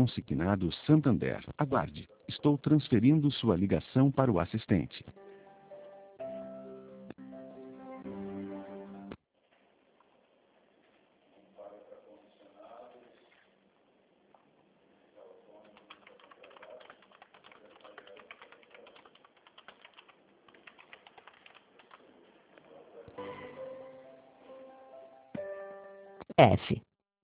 consignado Santander. Aguarde. Estou transferindo sua ligação para o assistente. F.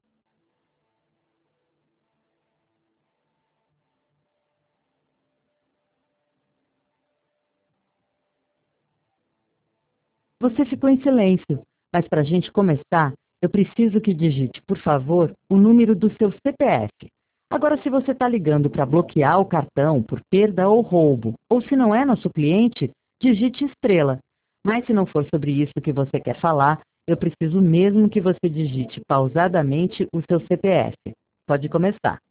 Você ficou em silêncio, mas para a gente começar, eu preciso que digite, por favor, o número do seu CPF. Agora, se você está ligando para bloquear o cartão por perda ou roubo, ou se não é nosso cliente, digite estrela. Mas se não for sobre isso que você quer falar, eu preciso mesmo que você digite pausadamente o seu CPF. Pode começar.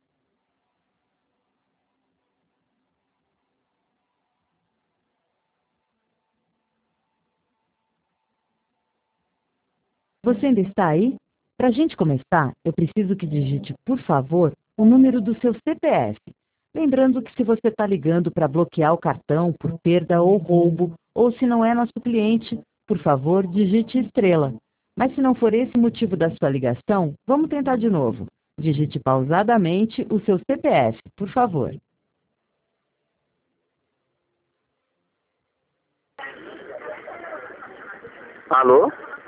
Você ainda está aí? Para a gente começar, eu preciso que digite, por favor, o número do seu CPF. Lembrando que se você está ligando para bloquear o cartão por perda ou roubo, ou se não é nosso cliente, por favor, digite estrela. Mas se não for esse o motivo da sua ligação, vamos tentar de novo. Digite pausadamente o seu CPF, por favor. Alô?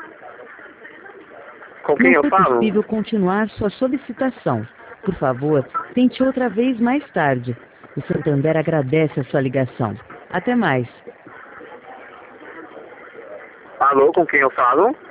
Com quem eu Não foi falo? possível continuar sua solicitação. Por favor, tente outra vez mais tarde. O Santander agradece a sua ligação. Até mais. Alô, com quem eu falo?